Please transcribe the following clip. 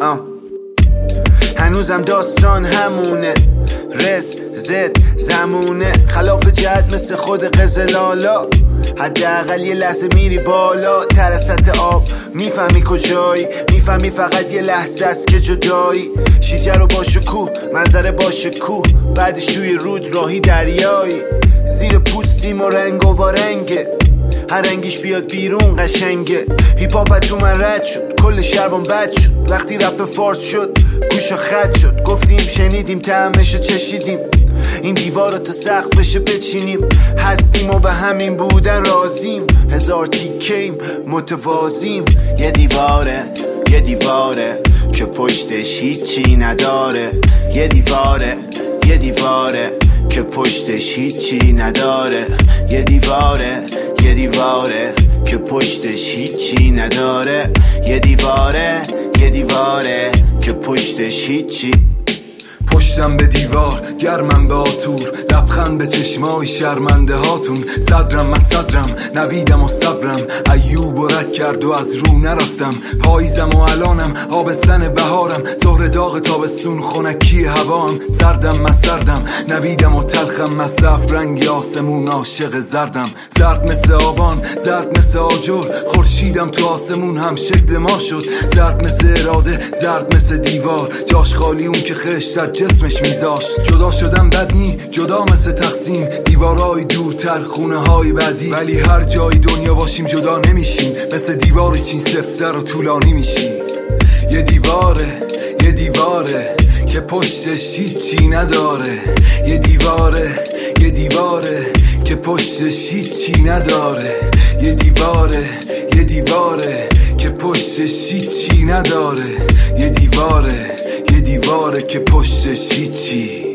هنوزم داستان همونه، رز زد زمونه، خلاف جهت مثل خود قزلالا، حداقل یه لحظه میری بالا تر از سطح آب، میفهمی کجایی، میفهمی فقط یه لحظه است که جدایی، شیجه رو با شکوه منظره با شکوه، بعدش توی رود راهی دریایی، زیر پوستیم و رنگ و وارنگه، هر رنگیش بیاد بیرون قشنگه، هیپ هاپ تو من رد شد، کل شربم بد شد، وقتی رپ فارس شد گوشا خط شد، گفتیم شنیدیم طعمشو چشیدیم، این دیوار رو تا سقفش بچینیم، هستیم و به همین بودن رازیم، هزار تیکیم متوازیم، یه دیواره یه دیواره که پشتش هیچی نداره، یه دیواره یه دیواره که پشتش هیچی نداره، یه دیواره یه دیواره که پشتش هیچی نداره، یه دیواره یه دیواره که پشتش هیچی. پشتم به دیوار گرمم به آتور، لبخند به چشمای شرمنده هاتون، صدرم از صدرم نویدم و صبرم، ایوب و رد کرد و از رو نرفتم، پاییزم و الانم آبستن بهارم، ظهر داغ تابستون خنکی هوام، سردم از سردم نویدم و تلخم، مصرف رنگ آسمون عاشق زردم، زرد مثل آبان زرد مثل آجر، خورشیدم تو آسمون هم شکل ما شد، زرد مثل اراده زرد مثل دیوار، جاش خالی اون که خشت جسمش میذاشت، جدا شدم بد نی جدا مثل تقسیم، دیوارای دورتر خونه های بعدی، ولی هر جای دنیا باشیم جدا نمیشیم، مثل دیوار چین سفتر و طولانی میشیم، یه دیواره یه دیواره که پشتش هیچی نداره، یه دیواره یه دیواره که پشتش هیچی نداره، یه دیواره یه دیواره که پشتش هیچی نداره، یه دیواره یه دیواره که پشتش هیچی